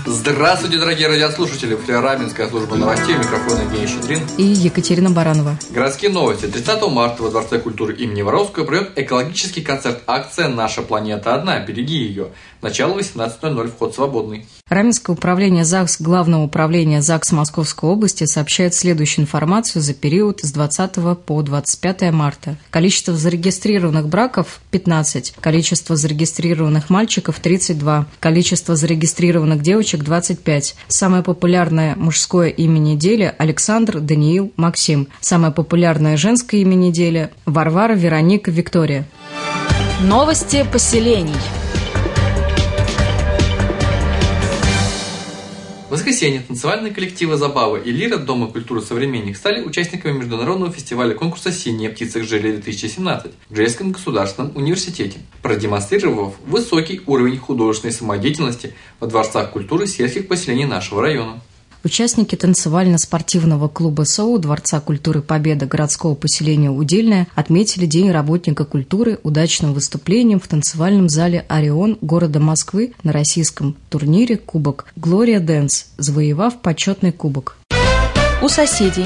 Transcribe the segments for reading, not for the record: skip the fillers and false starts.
Здравствуйте, дорогие радиослушатели! В эфире Раменская служба новостей, микрофон Евгений Щедрин и Екатерина Баранова. Городские новости. 30 марта во Дворце культуры имени Воровского пройдет экологический концерт-акция «Наша планета одна. Береги ее». Начало 18:00, вход свободный. Раменское управление ЗАГС Главного управления ЗАГС Московской области сообщает следующую информацию за период с 20 по 25 марта. Количество зарегистрированных браков – 15, количество зарегистрированных мальчиков – 32, количество зарегистрированных девочек – 25. Самое популярное мужское имя недели – Александр, Даниил, Максим. Самое популярное женское имя недели – Варвара, Вероника, Виктория. Новости поселений. В воскресенье танцевальные коллективы «Забава» и «Лира» Дома культуры современных стали участниками международного фестиваля конкурса «Синяя птица Гжели-2017» в Гжельском государственном университете, продемонстрировав высокий уровень художественной самодеятельности во дворцах культуры сельских поселений нашего района. Участники танцевально-спортивного клуба СОУ Дворца культуры Победа городского поселения Удельное отметили День работника культуры удачным выступлением в танцевальном зале «Орион» города Москвы на российском турнире «Кубок Глория Дэнс», завоевав почетный кубок. У соседей.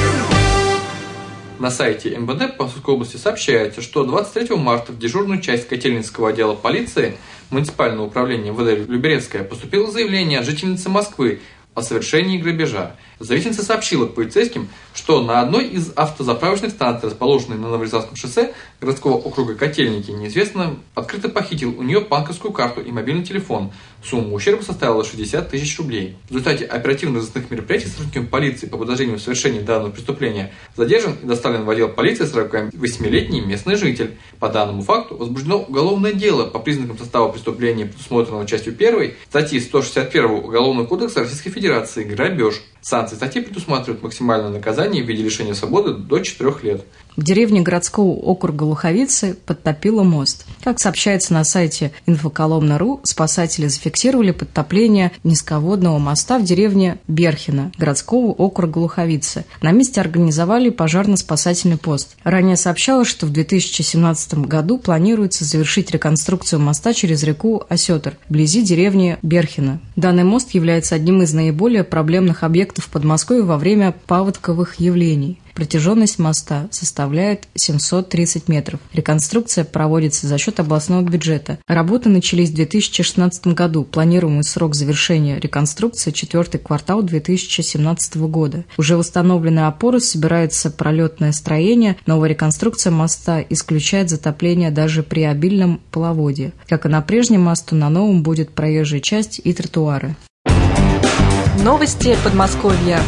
На сайте МВД по Московской области сообщается, что 23 марта в дежурную часть Котельнинского отдела полиции муниципального управления МВД Люберецкая поступило заявление от жительницы Москвы о совершении грабежа. Заявительница сообщила полицейским, что на одной из автозаправочных станций, расположенной на Новорязанском шоссе городского округа Котельники, неизвестно открыто похитил у нее банковскую карту и мобильный телефон. Сумма ущерба составила 60 тысяч рублей. В результате оперативно-розыскных мероприятий сотрудниками полиции по подозрению в совершении данного преступления задержан и доставлен в отдел полиции 48-летний местный житель. По данному факту возбуждено уголовное дело по признакам состава преступления, предусмотренного частью 1 статьи 161 Уголовного кодекса Российской Федерации «Грабеж». Санкции статьи предусматривают максимальное наказание в виде лишения свободы до 4 лет. В деревне городского округа Луховицы подтопило мост. Как сообщается на сайте Инфоколомна.ру, спасатели зафиксировали подтопление низководного моста в деревне Берхино городского округа Луховицы. На месте организовали пожарно-спасательный пост. Ранее сообщалось, что в 2017 году планируется завершить реконструкцию моста через реку Осетр вблизи деревни Берхино. Данный мост является одним из наиболее проблемных объектов в Подмосковье во время паводковых явлений. Протяженность моста составляет 730 метров. Реконструкция проводится за счет областного бюджета. Работы начались в 2016 году. Планируемый срок завершения реконструкции – 4-й квартал 2017 года. Уже восстановлены опоры, собирается пролетное строение. Новая реконструкция моста исключает затопление даже при обильном половодье. Как и на прежнем мосту, на новом будет проезжая часть и тротуары. Новости Подмосковья.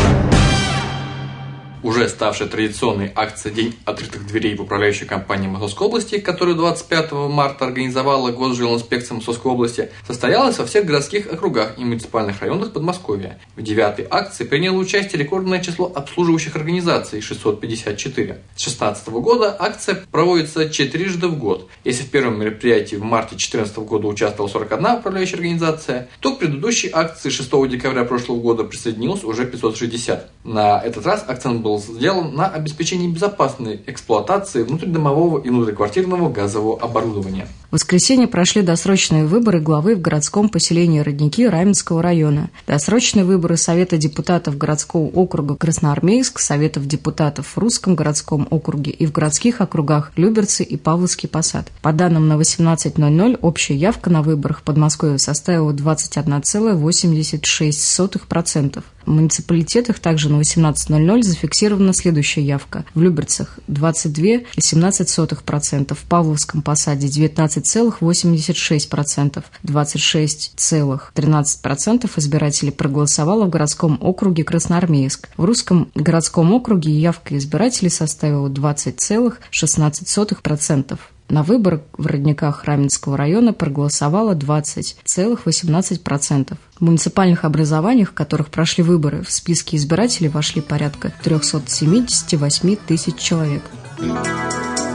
Уже ставшая традиционной акция «День открытых дверей» в управляющей компании Московской области, которую 25 марта организовала Госжилинспекция Московской области, состоялась во всех городских округах и муниципальных районах Подмосковья. В 9-й акции приняло участие рекордное число обслуживающих организаций – 654. С 2016 года акция проводится 4 раза в год. Если в первом мероприятии в марте 2014 года участвовала 41 управляющая организация, то к предыдущей акции 6 декабря прошлого года присоединилось уже 560. На этот раз акцент был сделан на обеспечении безопасной эксплуатации внутридомового и внутриквартирного газового оборудования. В воскресенье прошли досрочные выборы главы в городском поселении Родники Раменского района. Досрочные выборы Совета депутатов городского округа Красноармейск, Советов депутатов в Русском городском округе и в городских округах Люберцы и Павловский Посад. По данным на 18:00 общая явка на выборах в Подмосковье составила 21,86%. В муниципалитетах также на 18:00 зафиксирована следующая явка. В Люберцах 22,17%, в Павловском Посаде 19,86%, 26,13% избирателей проголосовало в городском округе Красноармейск. В Русском городском округе явка избирателей составила 20,16%. На выборах в Родниках Раменского района проголосовало 20,18%. В муниципальных образованиях, в которых прошли выборы, в списки избирателей вошли порядка 378 тысяч человек.